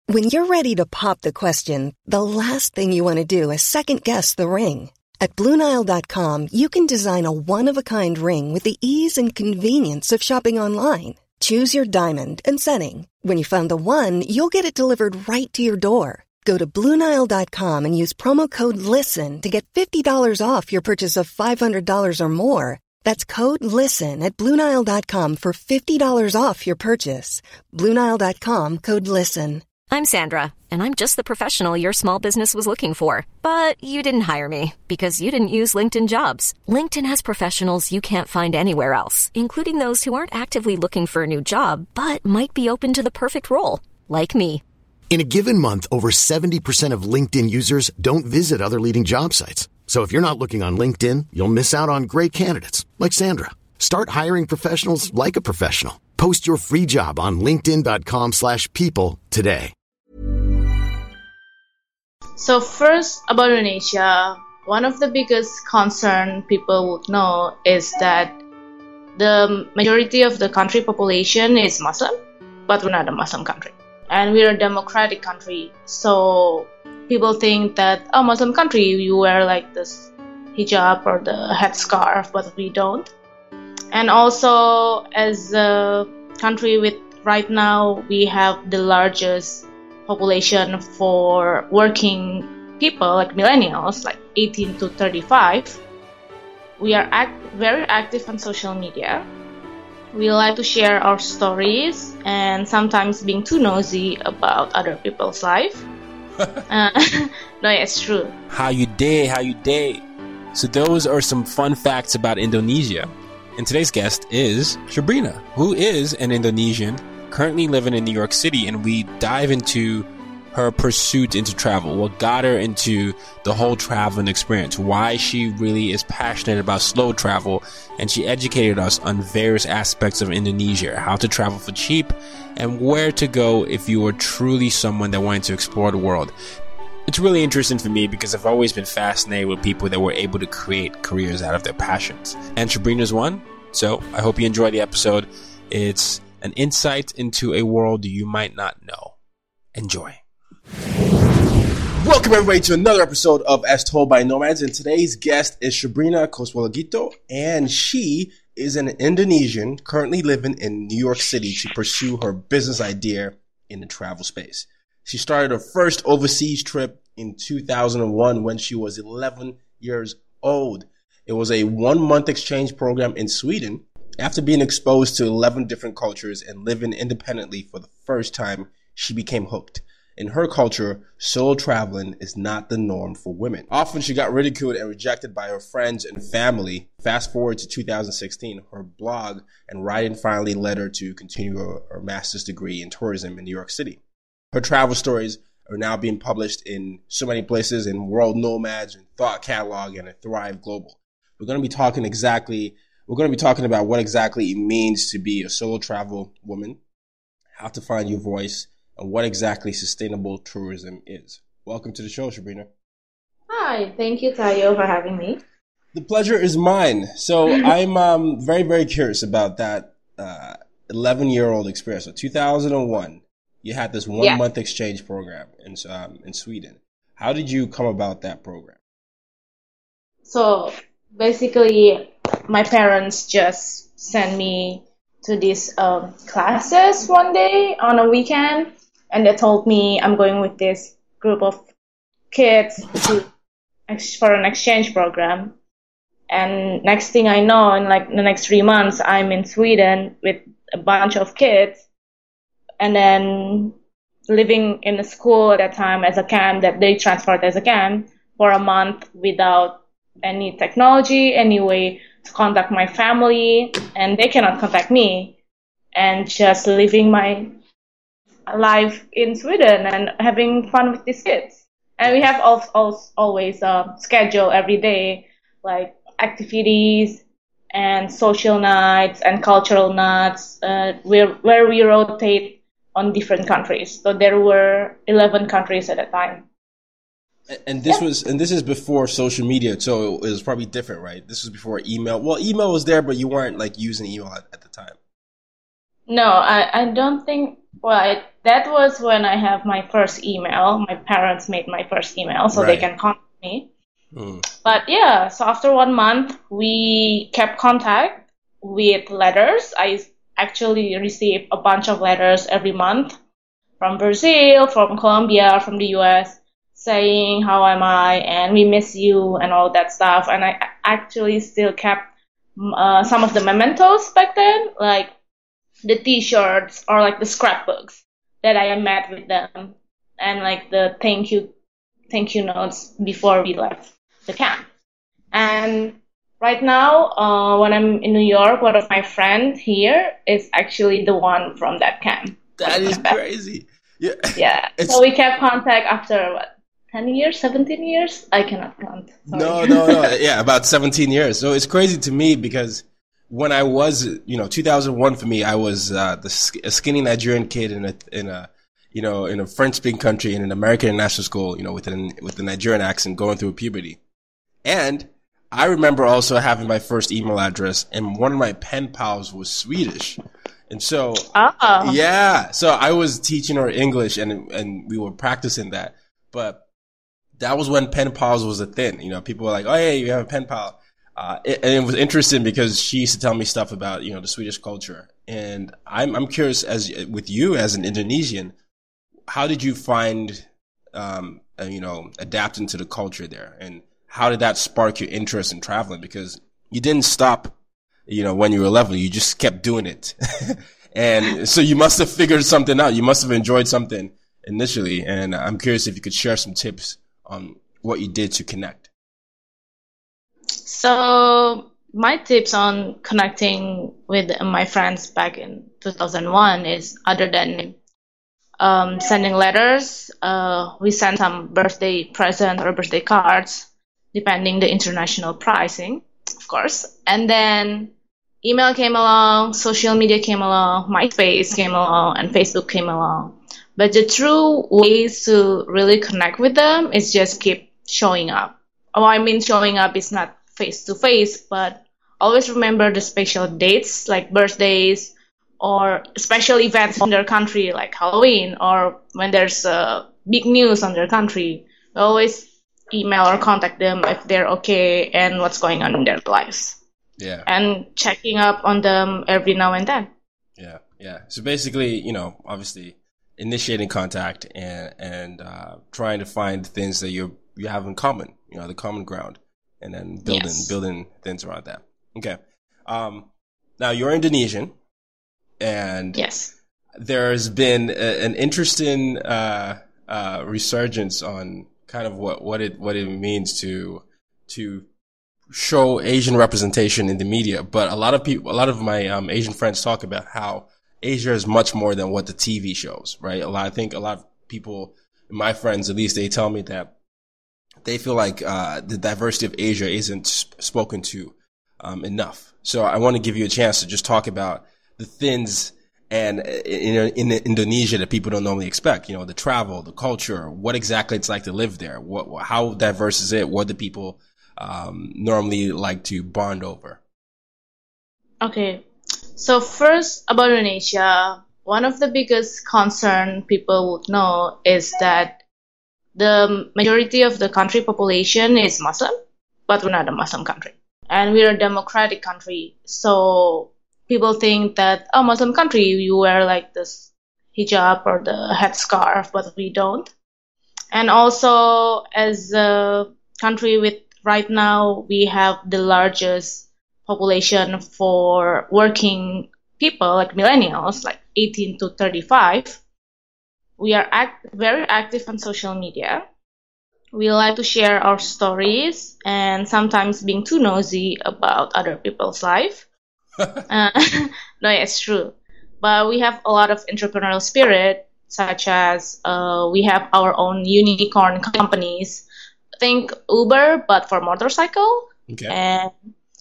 When you're ready to pop the question, the last thing you want to do is second-guess the ring. At BlueNile.com, you can design a one-of-a-kind ring with the ease and convenience of shopping online. Choose your diamond and setting. When you find the one, you'll get it delivered right to your door. Go to BlueNile.com and use promo code LISTEN to get $50 off your purchase of $500 or more. That's code LISTEN at BlueNile.com for $50 off your purchase. BlueNile.com, code LISTEN. I'm Sandra, and I'm just the professional your small business was looking for. But you didn't hire me because you didn't use LinkedIn Jobs. LinkedIn has professionals you can't find anywhere else, including those who aren't actively looking for a new job, but might be open to the perfect role, like me. In a given month, over 70% of LinkedIn users don't visit other leading job sites. So if you're not looking on LinkedIn, you'll miss out on great candidates like Sandra. Start hiring professionals like a professional. Post your free job on linkedin.com/people today. So first, about Indonesia, one of the biggest concern people would know is that the majority of the country population is Muslim, but we're not a Muslim country. And we're a democratic country. So people think that, oh, Muslim country, you wear like this hijab or the headscarf, but we don't. And also, as a country with, right now, we have the largest population for working people, like millennials, like 18 to 35. We are very active on social media. We like to share our stories and sometimes being too nosy about other people's life. No, it's true. How you day? So those are some fun facts about Indonesia. And today's guest is Sabrina, who is an Indonesian currently living in New York City, and we dive into her pursuit into travel, what got her into the whole traveling experience, why she really is passionate about slow travel, and she educated us on various aspects of Indonesia, how to travel for cheap, and where to go if you are truly someone that wanted to explore the world. It's really interesting for me because I've always been fascinated with people that were able to create careers out of their passions. And Sabrina's one, so I hope you enjoy the episode. It's an insight into a world you might not know. Enjoy. Welcome everybody to another episode of As Told by Nomads, and today's guest is Sabrina Koswalagito, and she is an Indonesian currently living in New York City to pursue her business idea in the travel space. She started her first overseas trip in 2001 when she was 11 years old. It was a 1-month exchange program in Sweden. After being exposed to 11 different cultures and living independently for the first time, she became hooked. In her culture, solo traveling is not the norm for women. Often she got ridiculed and rejected by her friends and family. Fast forward to 2016, her blog and writing finally led her to continue her master's degree in tourism in New York City. Her travel stories are now being published in so many places, in World Nomads, and Thought Catalog, and Thrive Global. We're going to be talking about what exactly it means to be a solo travel woman, how to find your voice, and what exactly sustainable tourism is. Welcome to the show, Sabrina. Hi, thank you, Tayo, for having me. The pleasure is mine. So I'm very, very curious about that 11-year-old experience. So 2001, you had this 1-month exchange program in Sweden. How did you come about that program? So basically, my parents just sent me to these classes one day on a weekend, and they told me I'm going with this group of kids for an exchange program. And next thing I know, in like the next 3 months, I'm in Sweden with a bunch of kids, and then living in a school at that time as a camp that they transferred as a camp for a month without any technology, any way to contact my family, and they cannot contact me, and just living my life in Sweden and having fun with these kids. And we have always a schedule every day, like activities and social nights and cultural nights, where we rotate on different countries. So there were 11 countries at a time. And this is before social media, so it was probably different, right? This was before email. Well, email was there, but you weren't like using email at the time. No, I don't think That was when I have my first email. My parents made my first email so they Right. can contact me. Mm. But yeah, so after 1 month, we kept contact with letters. I actually received a bunch of letters every month from Brazil, from Colombia, from the US, saying how am I and we miss you and all that stuff. And I actually still kept some of the mementos back then, like the T-shirts or like the scrapbooks that I met with them, and like the thank you notes before we left the camp. And right now, when I'm in New York, one of my friends here is actually the one from that camp. That is crazy. Yeah. Yeah. It's So we kept contact after what, 10 years, 17 years? I cannot count. Sorry. no. Yeah, about 17 years. So it's crazy to me because when I was, 2001 for me, I was a skinny Nigerian kid in a French-speaking country in an American international school, with the Nigerian accent going through puberty. And I remember also having my first email address, and one of my pen pals was Swedish. And so, yeah, so I was teaching her English and we were practicing that. But that was when pen pals was a thing. People were like, oh, hey, you have a pen pal. And it was interesting because she used to tell me stuff about, the Swedish culture. And I'm curious, with you as an Indonesian, how did you find, adapting to the culture there? And how did that spark your interest in traveling? Because you didn't stop, when you were 11, you just kept doing it. And so you must have figured something out. You must have enjoyed something initially. And I'm curious if you could share some tips on what you did to connect. So my tips on connecting with my friends back in 2001 is, other than sending letters, we sent some birthday present or birthday cards, depending the international pricing, of course. And then email came along, social media came along, MySpace came along, and Facebook came along. But the true ways to really connect with them is just keep showing up. Oh, I mean, showing up is not face to face, but always remember the special dates like birthdays or special events in their country like Halloween, or when there's big news on their country. Always email or contact them if they're okay and what's going on in their lives. Yeah. And checking up on them every now and then. Yeah. So basically, obviously initiating contact and trying to find things that you have in common, the common ground, and then building things around that. Okay. Now you're Indonesian, and yes, there's been an interesting resurgence on kind of what it means to show Asian representation in the media. But a lot of my Asian friends talk about how Asia is much more than what the TV shows, right? I think a lot of people, my friends at least, they tell me that they feel like the diversity of Asia isn't spoken to enough. So I want to give you a chance to just talk about the things and in Indonesia that people don't normally expect. The travel, the culture, what exactly it's like to live there. How diverse is it? What do people normally like to bond over? Okay. So first, about Indonesia, one of the biggest concern people would know is that the majority of the country population is Muslim, but we're not a Muslim country. And we're a democratic country. So people think that, Muslim country, you wear like this hijab or the headscarf, but we don't. And also, as a country with, right now, we have the largest population for working people, like millennials, like 18 to 35. We are very active on social media. We like to share our stories and sometimes being too nosy about other people's life. No, it's true. But we have a lot of entrepreneurial spirit, such as we have our own unicorn companies. Think Uber, but for motorcycle. Okay. And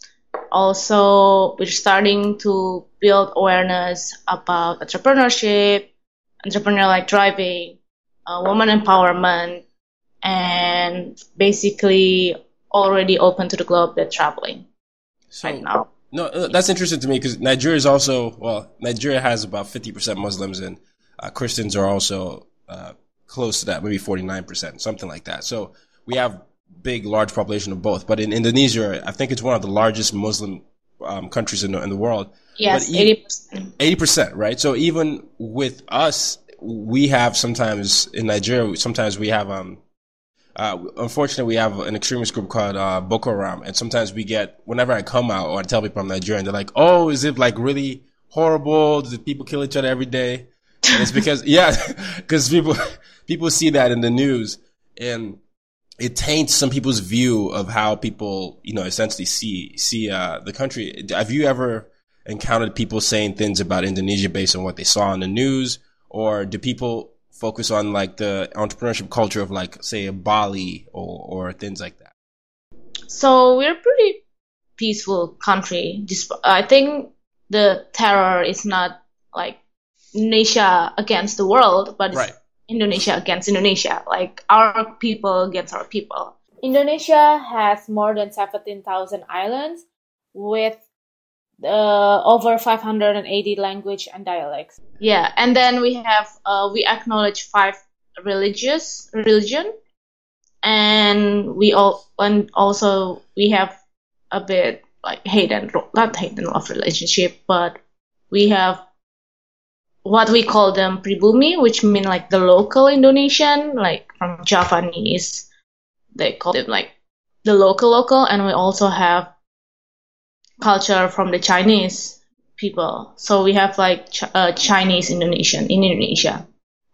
also, we're starting to build awareness about entrepreneurship, entrepreneur-like driving, woman empowerment, and basically already open to the globe that's traveling right now. No, that's interesting to me because Nigeria has about 50% Muslims, and Christians are also close to that, maybe 49%, something like that. So we have large population of both. But in Indonesia, I think it's one of the largest Muslim countries in the world. Yes, but 80%. 80%, right? So even with us, we have sometimes in Nigeria, sometimes we have unfortunately, we have an extremist group called Boko Haram, and sometimes we get, whenever I come out or I tell people I'm Nigerian, they're like, "Oh, is it like really horrible? Do people kill each other every day?" And it's because, because people see that in the news, and it taints some people's view of how people, essentially see the country. Have you ever encountered people saying things about Indonesia based on what they saw in the news, or do people focus on like the entrepreneurship culture of like, say, Bali or things like that? So we're a pretty peaceful country. I think the terror is not like Indonesia against the world, but it's Indonesia against Indonesia, like our people against our people. Indonesia has more than 17,000 islands with over 580 language and dialects. Yeah, and then we have we acknowledge 5 religion, and we also have a bit like not hate and love relationship, but we have what we call them pribumi, which mean like the local Indonesian, like from Javanese, they call them like the local, and we also have culture from the Chinese people. So we have like Chinese Indonesian in Indonesia.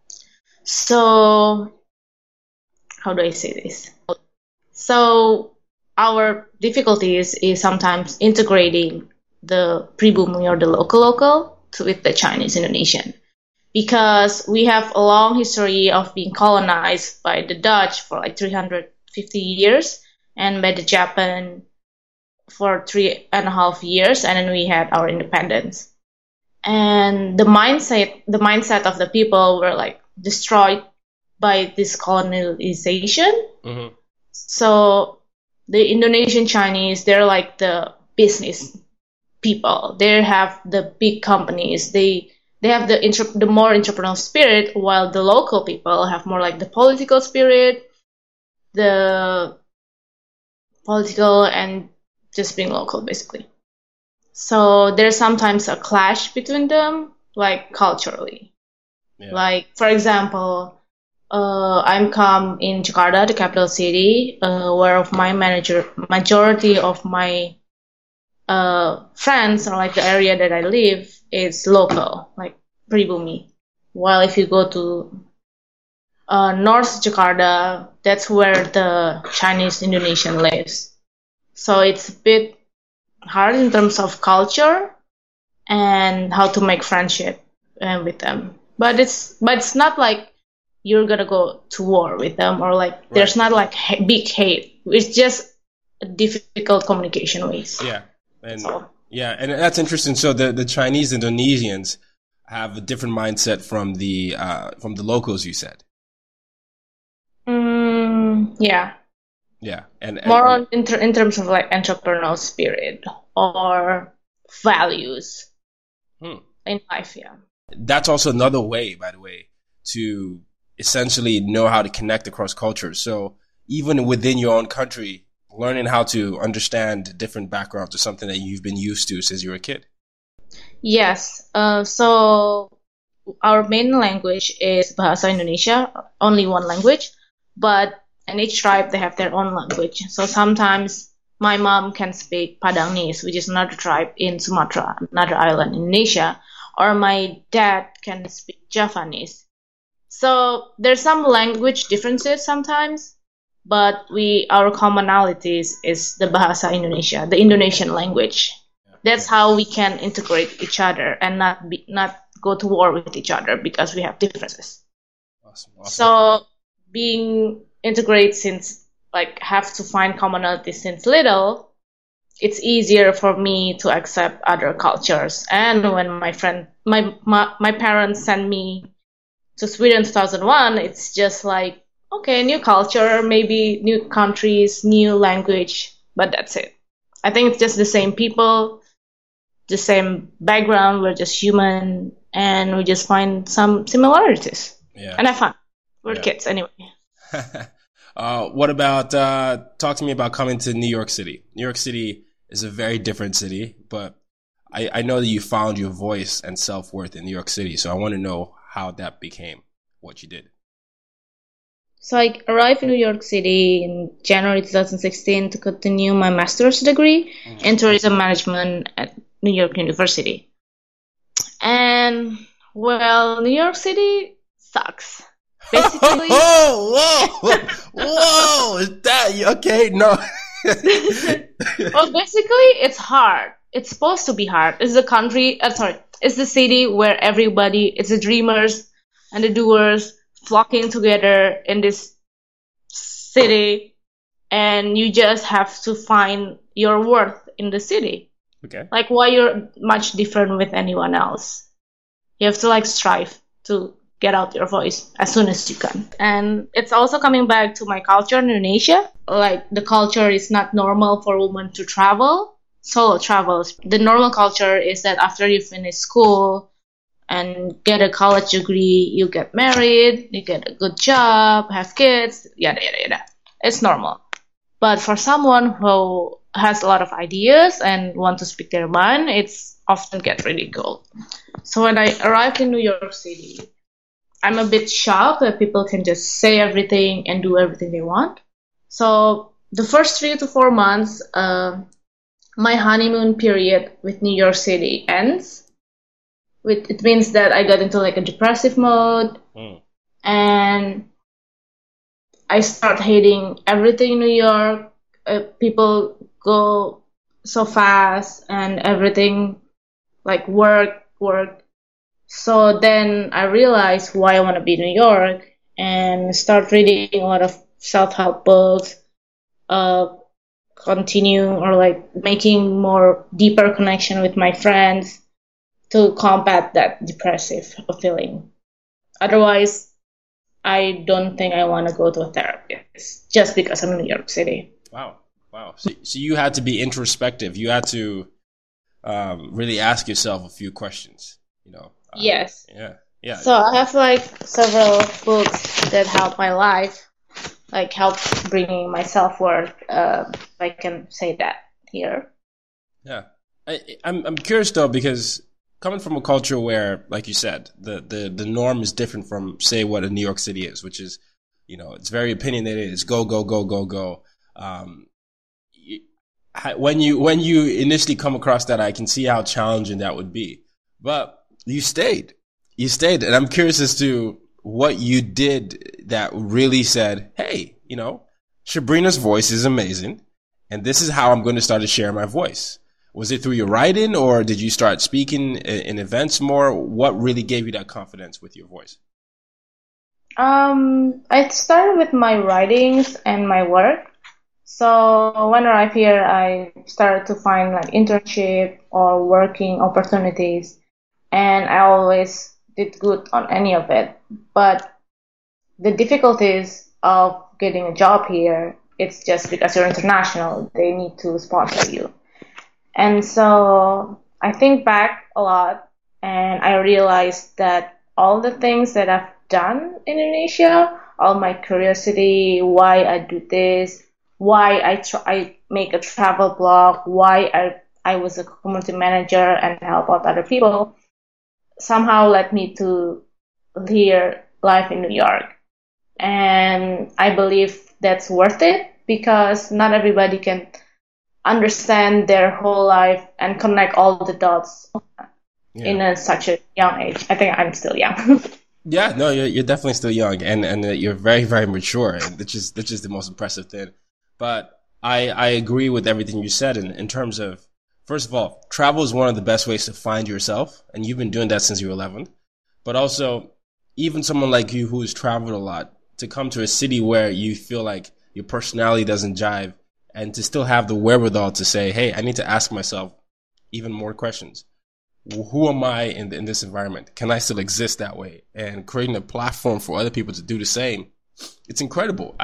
So how do I say this? So our difficulties is sometimes integrating the pribumi or the local with the Chinese Indonesian, because we have a long history of being colonized by the Dutch for like 350 years and by the Japan for 3.5 years, and then we had our independence. And the mindset of the people were like destroyed by this colonization. Mm-hmm. So the Indonesian Chinese, they're like the business people. They have the big companies. They have the more entrepreneurial spirit, while the local people have more like the political spirit, the political and just being local, basically. So there's sometimes a clash between them, like culturally. Yeah. Like, for example, I'm come in Jakarta, the capital city, where my majority of my friends, or like the area that I live, is local, like pribumi. While if you go to North Jakarta, that's where the Chinese Indonesian lives. So it's a bit hard in terms of culture and how to make friendship with them. But it's not like you're gonna go to war with them, or like there's not like big hate. It's just difficult communication ways. Yeah, and that's interesting. So the Chinese Indonesians have a different mindset from the locals, you said. Yeah. Yeah, and more on in terms of like entrepreneurial spirit or values in life. Yeah, that's also another way, by the way, to essentially know how to connect across cultures. So even within your own country, learning how to understand different backgrounds is something that you've been used to since you were a kid. Yes. So our main language is Bahasa Indonesia, only one language, but and each tribe, they have their own language. So sometimes my mom can speak Padangese, which is another tribe in Sumatra, another island in Indonesia, or my dad can speak Javanese. So there's some language differences sometimes, but our commonalities is the Bahasa Indonesia, the Indonesian language. That's how we can integrate each other and not go to war with each other because we have differences. Awesome. So being integrate since like have to find commonality since little, it's easier for me to accept other cultures. And when my parents sent me to Sweden in 2001, it's just like, okay, new culture, maybe new countries, new language, but that's it. I think it's just the same people, the same background, we're just human, and we just find some similarities. Yeah. And have fun. We're Yeah. kids anyway. What about, talk to me about coming to New York City. New York City is a very different city, but I know that you found your voice and self-worth in New York City. So I want to know how that became what you did. So I arrived in New York City in January 2016 to continue my master's degree in tourism management at New York University. And, well, New York City sucks. Basically, Whoa! Is that okay? No. well, basically, it's hard. It's supposed to be hard. It's it's the city where it's the dreamers and the doers flocking together in this city, and you just have to find your worth in the city. Okay. Like, why you're much different with anyone else. You have to like strive to get out your voice as soon as you can. And it's also coming back to my culture in Indonesia. Like, the culture is not normal for women to travel, solo travels. The normal culture is that after you finish school and get a college degree, you get married, you get a good job, have kids, yada, yada, yada. It's normal. But for someone who has a lot of ideas and want to speak their mind, it's often get ridiculed. So when I arrived in New York City, I'm a bit shocked that people can just say everything and do everything they want. So the first 3 to 4 months, my honeymoon period with New York City ends. It means that I got into like a depressive mode, and I start hating everything in New York. People go so fast, and everything like work. So then I realized why I want to be in New York, and start reading a lot of self-help books, continue or like making more deeper connection with my friends to combat that depressive feeling. Otherwise, I don't think I want to go to a therapist just because I'm in New York City. Wow. So you had to be introspective. You had to really ask yourself a few questions. Yes. Yeah. So I have like several books that help my life, like help bringing my self-worth. If I can say that here. Yeah. I'm curious though, because coming from a culture where, like you said, the norm is different from, say, what a New York City is, which is, it's very opinionated. It's go, go, go, go, go. When you initially come across that, I can see how challenging that would be. But you stayed, and I'm curious as to what you did that really said, hey, Shabrina's voice is amazing, and this is how I'm going to start to share my voice. Was it through your writing, or did you start speaking in events more? What really gave you that confidence with your voice? I started with my writings and my work. So when I arrived here, I started to find like internship or working opportunities, and I always did good on any of it. But the difficulties of getting a job here, it's just because you're international, they need to sponsor you. And so I think back a lot, and I realized that all the things that I've done in Indonesia, all my curiosity, why I do this, why I make a travel blog, why I was a community manager and help out other people, somehow led me to here life in New York. And I believe that's worth it, because not everybody can understand their whole life and connect all the dots in such a young age. I think I'm still young. Yeah, no, you're definitely still young, and you're very, very mature, which is the most impressive thing. But I agree with everything you said in terms of, first of all, travel is one of the best ways to find yourself, and you've been doing that since you were 11. But also, even someone like you who has traveled a lot, to come to a city where you feel like your personality doesn't jive, and to still have the wherewithal to say, hey, I need to ask myself even more questions. Who am I in this environment? Can I still exist that way? And creating a platform for other people to do the same. It's incredible.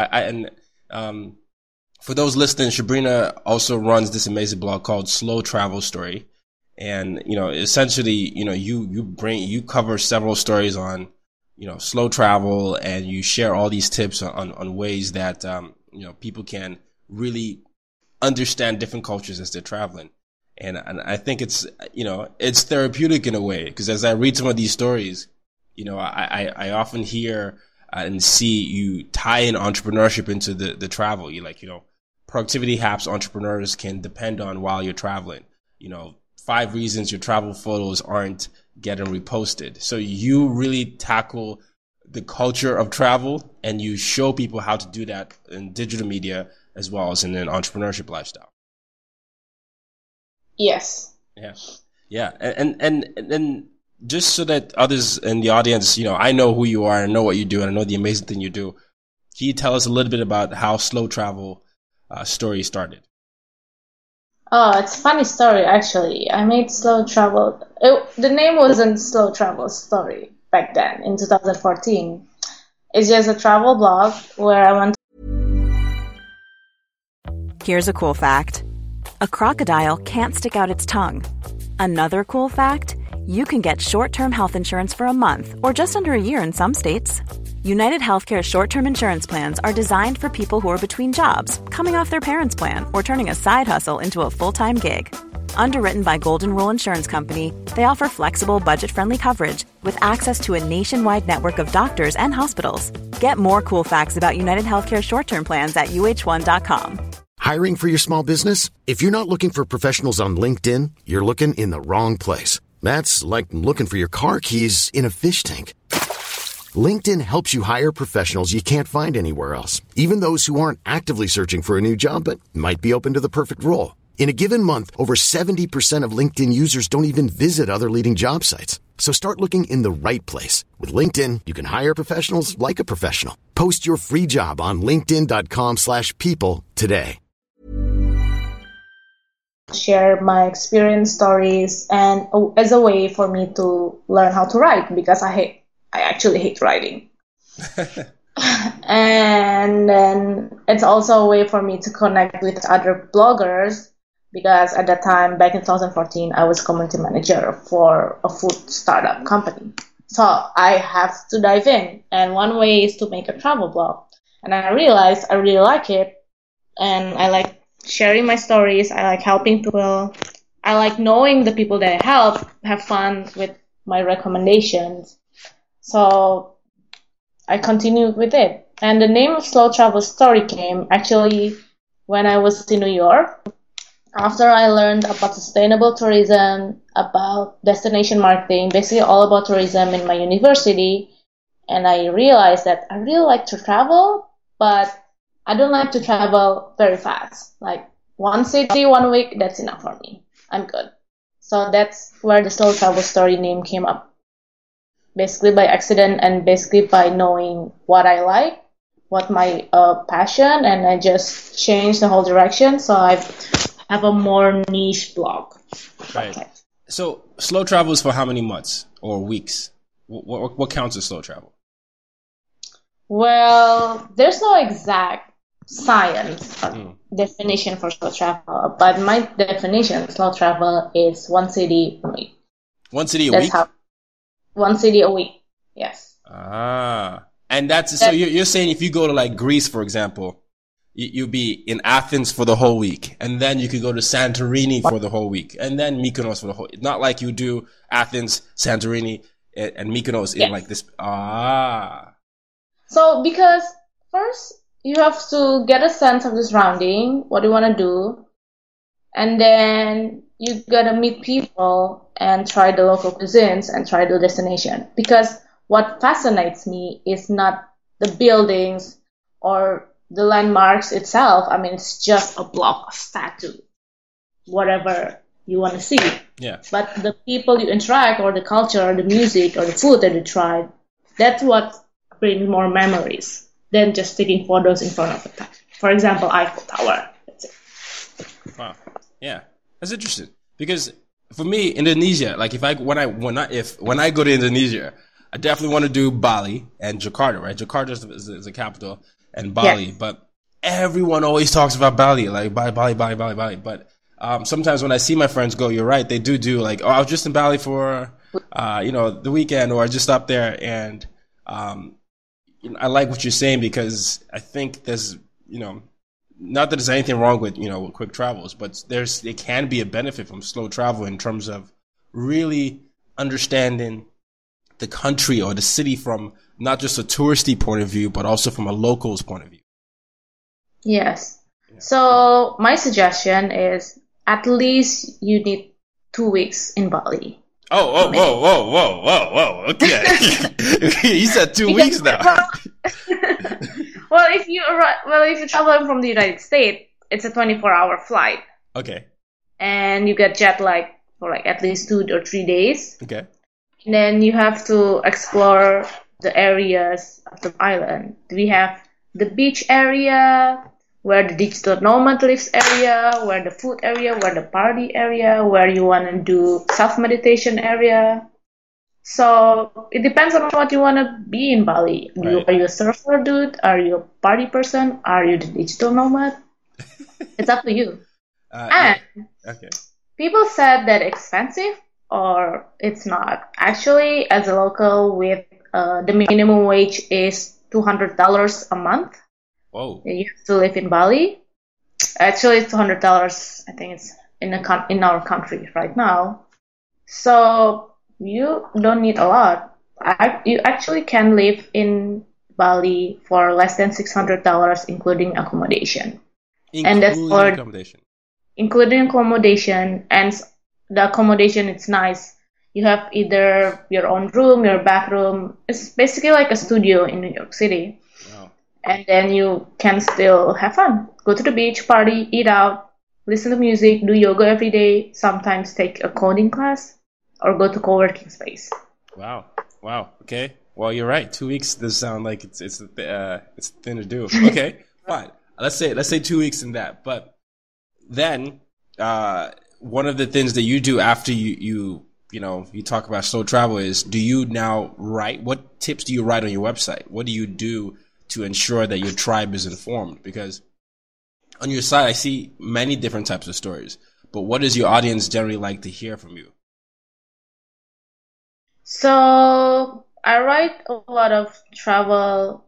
For those listening, Shabrina also runs this amazing blog called Slow Travel Story. And, essentially, you cover several stories on, slow travel, and you share all these tips on ways that, people can really understand different cultures as they're traveling. And I think it's therapeutic in a way, because as I read some of these stories, I often hear and see you tie in entrepreneurship into the travel. You productivity hacks entrepreneurs can depend on while you're traveling. 5 reasons your travel photos aren't getting reposted. So you really tackle the culture of travel, and you show people how to do that in digital media as well as in an entrepreneurship lifestyle. Yes. Yeah. Yeah. And just so that others in the audience, I know who you are, and know what you do, and I know the amazing thing you do. Can you tell us a little bit about how Slow Travel story started? Oh, it's a funny story, actually. I made Slow Travel. The name wasn't Slow Travel Story back then, in 2014. It's just a travel blog where I went. Here's a cool fact. A crocodile can't stick out its tongue. Another cool fact, you can get short-term health insurance for a month or just under a year in some states. United Healthcare short-term insurance plans are designed for people who are between jobs, coming off their parents' plan, or turning a side hustle into a full-time gig. Underwritten by Golden Rule Insurance Company, they offer flexible, budget-friendly coverage with access to a nationwide network of doctors and hospitals. Get more cool facts about United Healthcare short-term plans at uh1.com. Hiring for your small business? If you're not looking for professionals on LinkedIn, you're looking in the wrong place. That's like looking for your car keys in a fish tank. LinkedIn helps you hire professionals you can't find anywhere else, even those who aren't actively searching for a new job but might be open to the perfect role. In a given month, over 70% of LinkedIn users don't even visit other leading job sites. So start looking in the right place. With LinkedIn, you can hire professionals like a professional. Post your free job on linkedin.com/people today. Share my experience stories, and as a way for me to learn how to write, because I actually hate writing. And then it's also a way for me to connect with other bloggers, because at that time, back in 2014, I was community manager for a food startup company. So I have to dive in, and one way is to make a travel blog. And I realized I really like it, and I like sharing my stories. I like helping people. I like knowing the people that I help have fun with my recommendations. So I continued with it. And the name of Slow Travel Story came actually when I was in New York. After I learned about sustainable tourism, about destination marketing, basically all about tourism in my university, and I realized that I really like to travel, but I don't like to travel very fast. Like one city, 1 week, that's enough for me. I'm good. So that's where the Slow Travel Story name came up. Basically by accident, and basically by knowing what I like, what my passion, and I just changed the whole direction. So I have a more niche blog. Right. Okay. So slow travel is for how many months or weeks? What counts as slow travel? Well, there's no exact science or definition for slow travel, but my definition of slow travel is one city a week. One city a week? One city a week, yes. And so you're saying if you go to like Greece, for example, you'll be in Athens for the whole week, and then you could go to Santorini for the whole week, and then Mykonos for the whole. Not like you do Athens, Santorini, and Mykonos in like this. So because first you have to get a sense of the surrounding, what you want to do, and then you gotta meet people and try the local cuisines and try the destination. Because what fascinates me is not the buildings or the landmarks itself. I mean, it's just a block of statue, whatever you want to see. Yeah. But the people you interact, or the culture, or the music, or the food that you try, that's what brings more memories than just taking photos in front of it. For example, Eiffel Tower. That's it. Wow. Yeah, that's interesting. Because for me, Indonesia, like when I go to Indonesia, I definitely want to do Bali and Jakarta, right? Jakarta is the capital, and Bali. Yes. But everyone always talks about Bali, like Bali. But sometimes when I see my friends go, you're right, they do like, oh, I was just in Bali for, the weekend, or I just stopped there. And I like what you're saying, because I think there's, not that there's anything wrong with, with quick travels, but it can be a benefit from slow travel in terms of really understanding the country or the city from not just a touristy point of view, but also from a local's point of view. Yes. Yeah. So my suggestion is at least you need 2 weeks in Bali. Whoa. Okay. You said 2 weeks now. Well, if you're traveling from the United States, it's a 24-hour flight. Okay. And you get jet lag for like at least 2 or 3 days. Okay. And then you have to explore the areas of the island. We have the beach area, where the digital nomad lives area, where the food area, where the party area, where you want to do self-meditation area. So it depends on what you want to be in Bali. Right. Are you a surfer dude? Are you a party person? Are you the digital nomad? It's up to you. And okay. People said that expensive, or it's not. Actually, as a local, with the minimum wage is $200 a month. Whoa. You have to live in Bali. Actually, it's $200. I think it's in our country right now. So you don't need a lot. You actually can live in Bali for less than $600, including accommodation. And that's for accommodation. Including accommodation, and the accommodation, it's nice. You have either your own room, your bathroom. It's basically like a studio in New York City. Wow. And then you can still have fun. Go to the beach, party, eat out, listen to music, do yoga every day, sometimes take a coding class, or go to co-working space. Wow. Okay. Well, you're right. 2 weeks does sound like it's the thing to do. Okay. Fine. Let's say 2 weeks in that. But then one of the things that you do after you talk about slow travel is, do you now write? What tips do you write on your website? What do you do to ensure that your tribe is informed? Because on your site, I see many different types of stories. But what does your audience generally like to hear from you? So I write a lot of travel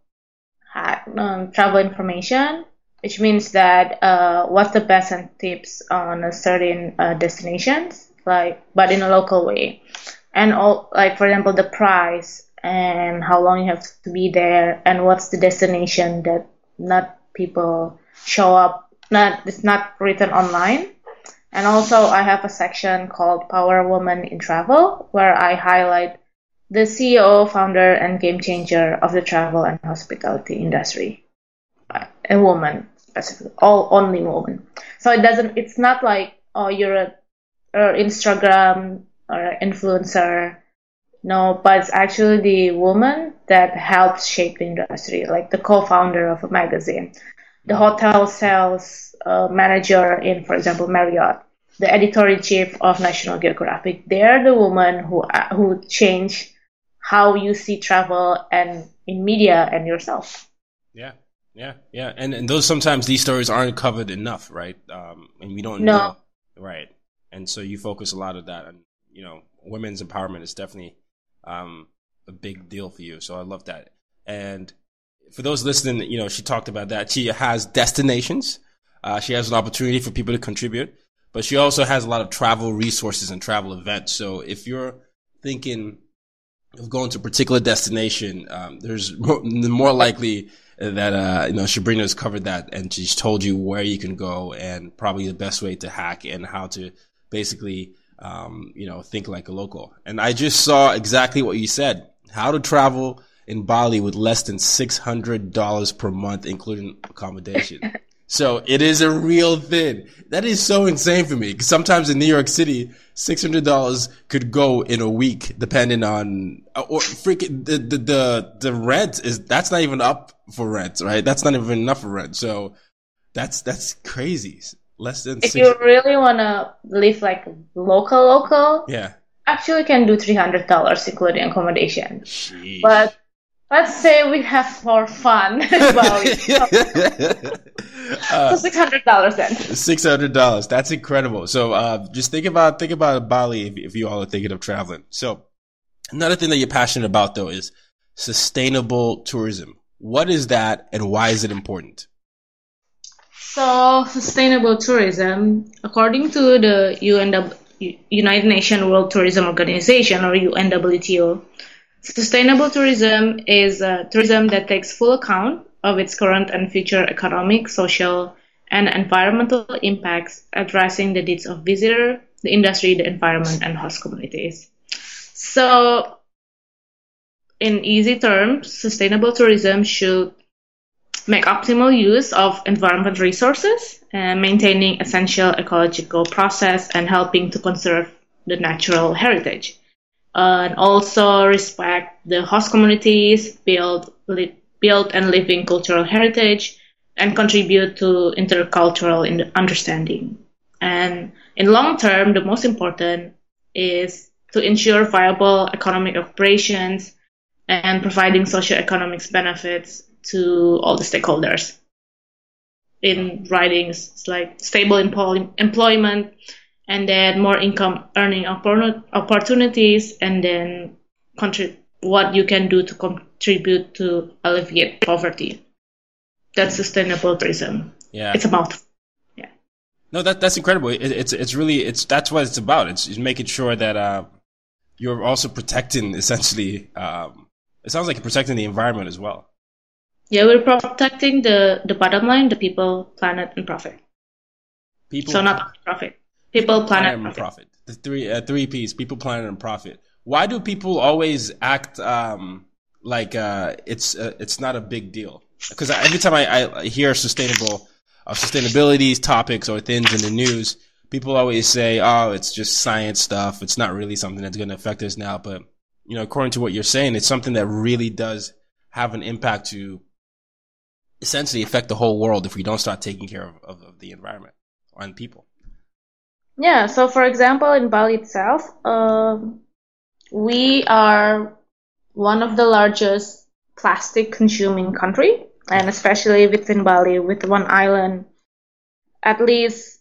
information, which means that what's the best and tips on a certain destinations, but in a local way, and for example, the price and how long you have to be there, and what's the destination that not people show up, it's not written online. And also I have a section called Power Woman in Travel, where I highlight the CEO, founder, and game changer of the travel and hospitality industry. A woman, specifically, only woman. So it's not like, oh, you're an Instagram or an influencer. No, but it's actually the woman that helps shape the industry, like the co-founder of a magazine, the hotel sales manager in, for example, Marriott, the editor-in-chief of National Geographic. They're the woman who change how you see travel and in media and yourself. Yeah. And those, sometimes these stories aren't covered enough, right? And we don't know. Right. And so you focus a lot of that. And, women's empowerment is definitely a big deal for you. So I love that. And for those listening, she talked about that. She has destinations. She has an opportunity for people to contribute, but she also has a lot of travel resources and travel events. So if you're thinking of going to a particular destination, there's more likely that, Shabrina's covered that, and she's told you where you can go and probably the best way to hack and how to basically, think like a local. And I just saw exactly what you said, how to travel in Bali with less than $600 per month, including accommodation. So it is a real thing. That is so insane for me, because sometimes in New York City, $600 could go in a week, depending on, or freaking the rent that's not even up for rent, right? That's not even enough for rent. So that's crazy. Less than if you really want to live like local, yeah, actually can do $300, including accommodation. Jeez. But let's say we have more fun in Bali. So $600 then. $600. That's incredible. So, just think about Bali if you all are thinking of traveling. So, another thing that you're passionate about though is sustainable tourism. What is that and why is it important? So, sustainable tourism, according to the United Nations World Tourism Organization, or UNWTO, sustainable tourism is tourism that takes full account of its current and future economic, social, and environmental impacts, addressing the needs of visitors, the industry, the environment, and host communities. So, in easy terms, sustainable tourism should make optimal use of environment resources, maintaining essential ecological process, and helping to conserve the natural heritage. And also respect the host communities, build and living cultural heritage, and contribute to intercultural understanding. And in long term, the most important is to ensure viable economic operations and providing socioeconomic benefits to all the stakeholders. In writings, like stable employment, and then more income earning opportunities, and then what you can do to contribute to alleviate poverty. That's sustainable tourism. Yeah, it's about. Yeah. No, that's incredible. It's really that's what it's about. It's making sure that you're also protecting essentially. It sounds like you're protecting the environment as well. Yeah, we're protecting the bottom line, the people, planet, and profit. So not profit. People, planet, and profit. The three P's: people, planet, and profit. Why do people always act like it's not a big deal? Because every time I hear sustainability topics or things in the news, people always say, "Oh, it's just science stuff. It's not really something that's going to affect us now." But according to what you're saying, it's something that really does have an impact to essentially affect the whole world if we don't start taking care of the environment and people. Yeah, so for example, in Bali itself, we are one of the largest plastic consuming country, and especially within Bali, with one island, at least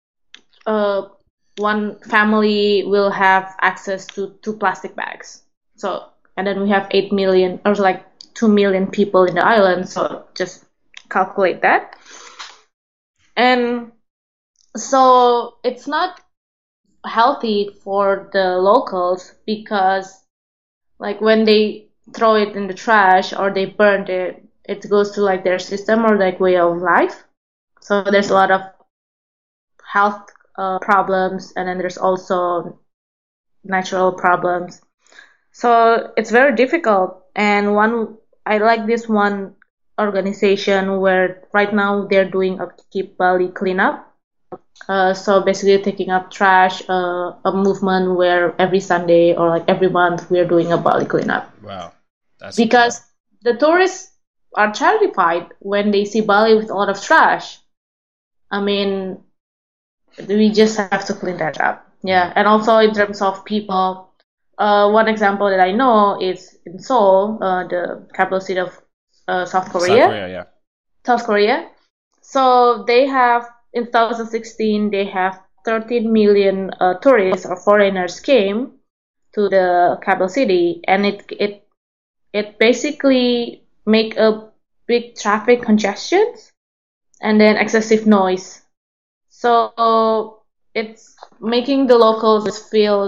one family will have access to 2 plastic bags. So, and then we have 8 million, or like 2 million people in the island, so just calculate that. And so it's not healthy for the locals, because like when they throw it in the trash or they burn it, it goes to like their system or like way of life. So there's a lot of health problems, and then there's also natural problems. So it's very difficult. And I like this one organization where right now they're doing a Keep Bali cleanup. So basically taking up trash, a movement where every Sunday or like every month we're doing a Bali cleanup. Wow. Because the tourists are terrified when they see Bali with a lot of trash. I mean, we just have to clean that up. Yeah. And also in terms of people, one example that I know is in Seoul, the capital city of South Korea. South Korea. So they have, in 2016, they have 13 million tourists or foreigners came to the capital city, and it basically make a big traffic congestion and then excessive noise. So it's making the locals feel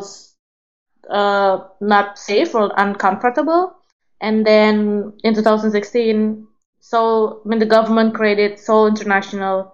not safe or uncomfortable. And then in 2016, so when the government created Seoul International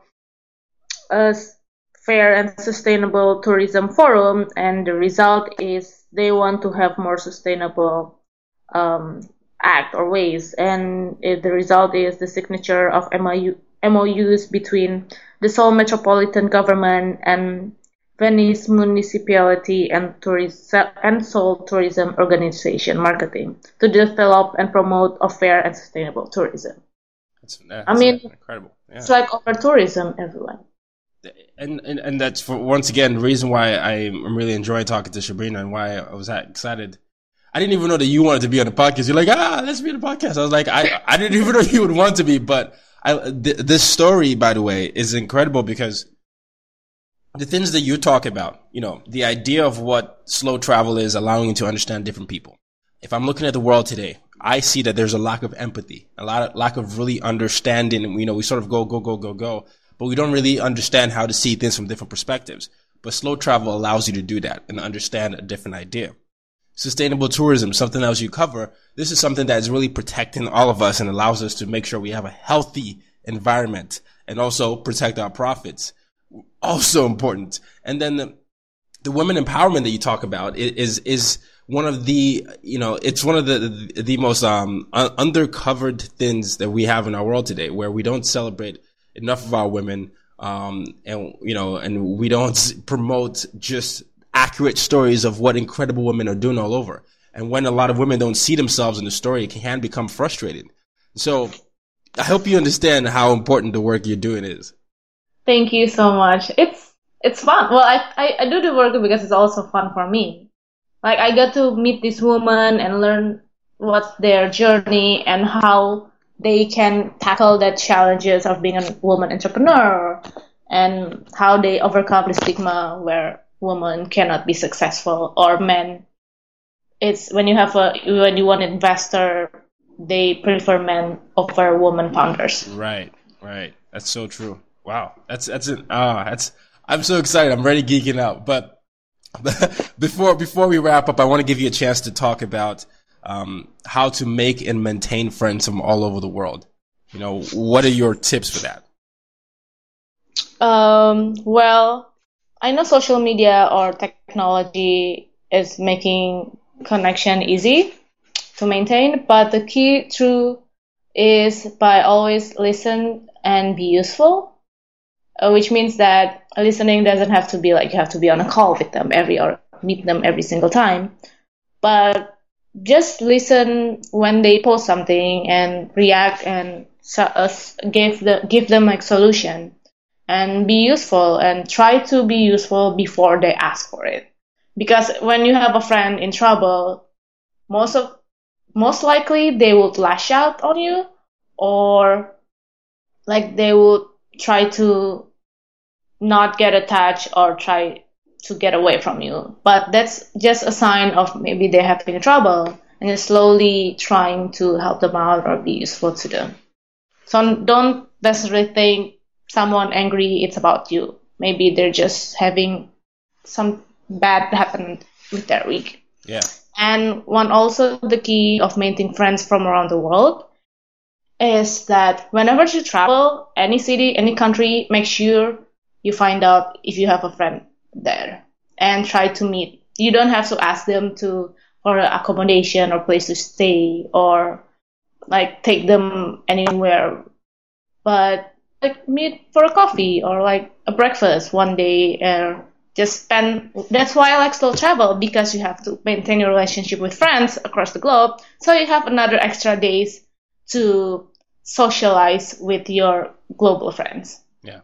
Fair and Sustainable Tourism Forum, and the result is they want to have more sustainable act or ways, and the result is the signature of MOUs between the Seoul Metropolitan Government and Venice Municipality and Seoul Tourism Organization Marketing to develop and promote a fair and sustainable tourism. That's incredible. Yeah. It's like over tourism everywhere. And that's for, once again, the reason why I'm really enjoying talking to Shabrina and why I was excited. I didn't even know that you wanted to be on the podcast. You're like, let's be on the podcast. I was like, I didn't even know you would want to be, but This story, by the way, is incredible because the things that you talk about, the idea of what slow travel is, allowing you to understand different people. If I'm looking at the world today, I see that there's a lack of empathy, lack of really understanding. We sort of go, but we don't really understand how to see things from different perspectives. But slow travel allows you to do that and understand a different idea. Sustainable tourism, something else you cover. This is something that is really protecting all of us and allows us to make sure we have a healthy environment and also protect our profits. Also important. And then the women empowerment that you talk about is one of the, it's one of the most undercovered things that we have in our world today, where we don't celebrate enough of our women, and we don't promote just accurate stories of what incredible women are doing all over. And when a lot of women don't see themselves in the story, it can become frustrating. So I hope you understand how important the work you're doing is. Thank you so much. It's fun. Well, I do the work because it's also fun for me. Like, I got to meet this woman and learn what's their journey and how they can tackle the challenges of being a woman entrepreneur and how they overcome the stigma where women cannot be successful, or men. It's when you want an investor, they prefer men over women founders. Right. That's so true. Wow. I'm so excited. I'm already geeking out. But before we wrap up, I want to give you a chance to talk about how to make and maintain friends from all over the world. What are your tips for that? Well, I know social media or technology is making connection easy to maintain, but the key truth is by always listen and be useful, which means that listening doesn't have to be like you have to be on a call with them or meet them every single time, but just listen when they post something and react and give them like solution. And be useful and try to be useful before they ask for it. Because when you have a friend in trouble, most likely they would lash out on you, or like they would try to not get attached or try to get away from you. But that's just a sign of maybe they're having trouble and you're slowly trying to help them out or be useful to them. So don't necessarily think someone angry, it's about you. Maybe they're just having some bad happen with their week. Yeah. And the key of maintaining friends from around the world is that whenever you travel, any city, any country, make sure you find out if you have a friend there and try to meet. You don't have to ask them for accommodation or place to stay or like take them anywhere, but like meet for a coffee or like a breakfast one day, and just spend. That's why I like slow travel, because you have to maintain your relationship with friends across the globe, so you have another extra days to socialize with your global friends.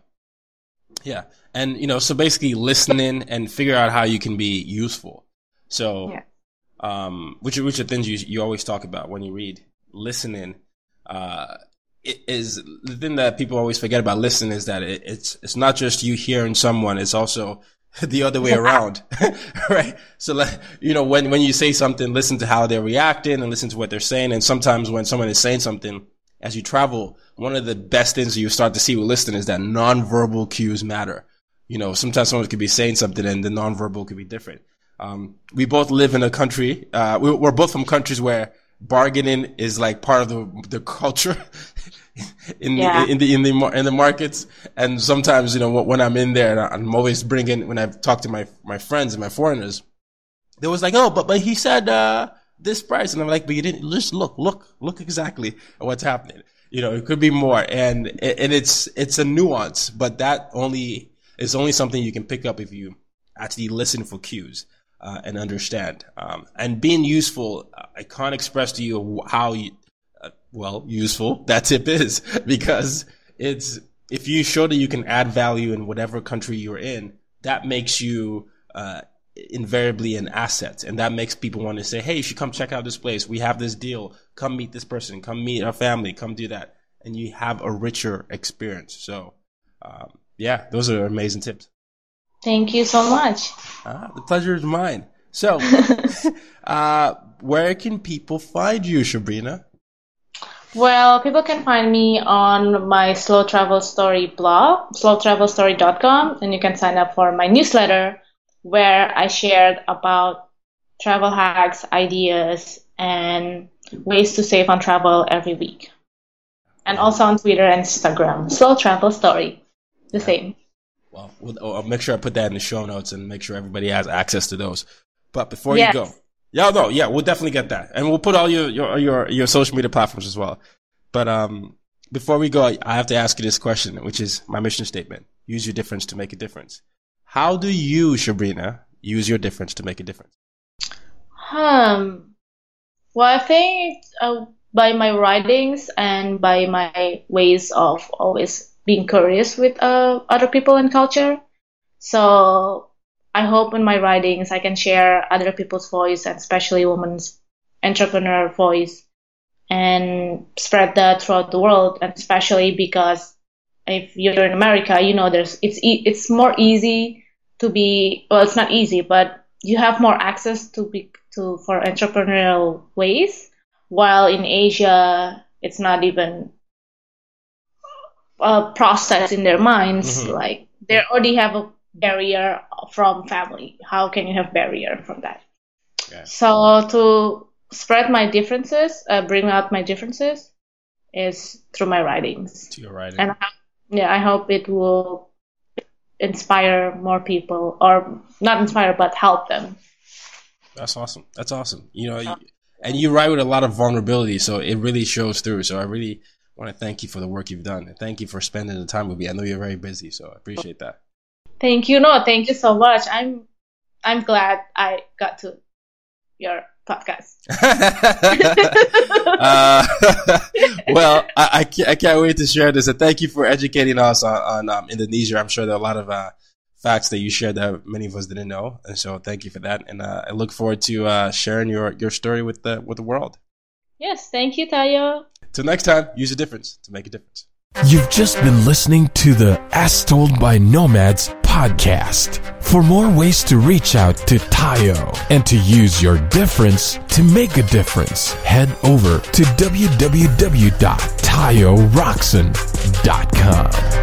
Yeah. And so basically listening and figure out how you can be useful. So which are things you always talk about when you read. Listening it is the thing that people always forget about listening, is that it's not just you hearing someone, it's also the other way around. Right? So when you say something, listen to how they're reacting and listen to what they're saying. And sometimes when someone is saying something, as you travel, one of the best things you start to see with listening is that nonverbal cues matter. Sometimes someone could be saying something and the nonverbal could be different. We both live in a country, we're both from countries where bargaining is like part of the culture in the markets. And sometimes, when I'm in there, I'm always when I've talked to my friends and my foreigners, they was like, oh, but he said, this price. And I'm like, but you didn't just look exactly at what's happening. It could be more. And it's a nuance, but that is only something you can pick up if you actually listen for cues. And understand. And being useful, I can't express to you how useful that tip is, because if you show that you can add value in whatever country you're in, that makes you, invariably an asset. And that makes people want to say, hey, you should come check out this place. We have this deal. Come meet this person. Come meet our family. Come do that. and you have a richer experience. So, yeah, those are amazing tips. Thank you so much. The pleasure is mine. So, where can people find you, Shabrina? Well, people can find me on my Slow Travel Story blog, slowtravelstory.com, and you can sign up for my newsletter where I shared about travel hacks, ideas, and ways to save on travel every week. And also on Twitter and Instagram, Slow Travel Story, the same. Well, I'll make sure I put that in the show notes and make sure everybody has access to those. But before you go, we'll definitely get that, and we'll put all your social media platforms as well. But before we go, I have to ask you this question, which is my mission statement: use your difference to make a difference. How do you, Shabrina, use your difference to make a difference? Well, I think by my writings and by my ways of always being curious with other people and culture. So I hope in my writings I can share other people's voice, and especially women's entrepreneur voice, and spread that throughout the world. And especially because if you're in America, you know, it's more easy to be, well, it's not easy, but you have more access for entrepreneurial ways, while in Asia it's not even a process in their minds. Mm-hmm. Like they already have a barrier from family. How can you have barrier from that? Yeah. So to spread my differences, bring out my differences, is through my writings. To your writing. And I hope it will inspire more people, or not inspire, but help them. That's awesome. That's awesome. You know, and you write with a lot of vulnerability, so it really shows through. So I really want to thank you for the work you've done, and thank you for spending the time with me. I know you're very busy, so I appreciate that. Thank you. No, thank you so much. I'm glad I got to your podcast. Well, I can't wait to share this, and thank you for educating us on Indonesia. I'm sure there are a lot of facts that you shared that many of us didn't know, and so thank you for that. And I look forward to sharing your story with the world. Yes, thank you, Tayo. Till next time, use a difference to make a difference. You've just been listening to the As Told by Nomads podcast. For more ways to reach out to Tayo and to use your difference to make a difference, head over to www.tayoroxen.com.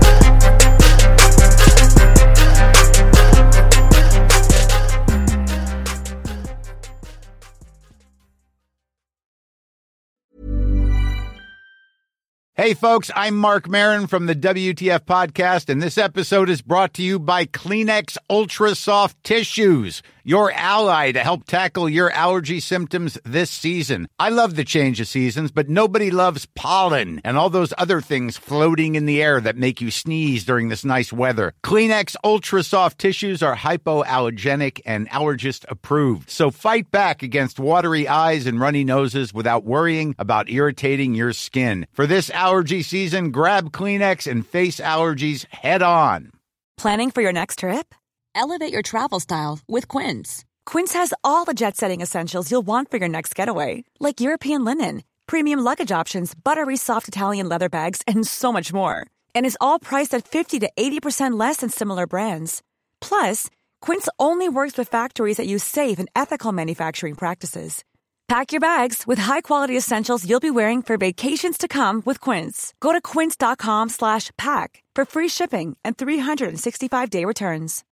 Hey folks, I'm Mark Maron from the WTF Podcast, and this episode is brought to you by Kleenex Ultra Soft Tissues, your ally to help tackle your allergy symptoms this season. I love the change of seasons, but nobody loves pollen and all those other things floating in the air that make you sneeze during this nice weather. Kleenex Ultra Soft Tissues are hypoallergenic and allergist approved, so fight back against watery eyes and runny noses without worrying about irritating your skin. For this allergy season, grab Kleenex and face allergies head on. Planning for your next trip? Elevate your travel style with Quince. Quince has all the jet-setting essentials you'll want for your next getaway, like European linen, premium luggage options, buttery soft Italian leather bags, and so much more. And is all priced at 50 to 80% less than similar brands. Plus, Quince only works with factories that use safe and ethical manufacturing practices. Pack your bags with high-quality essentials you'll be wearing for vacations to come with Quince. Go to quince.com/pack for free shipping and 365-day returns.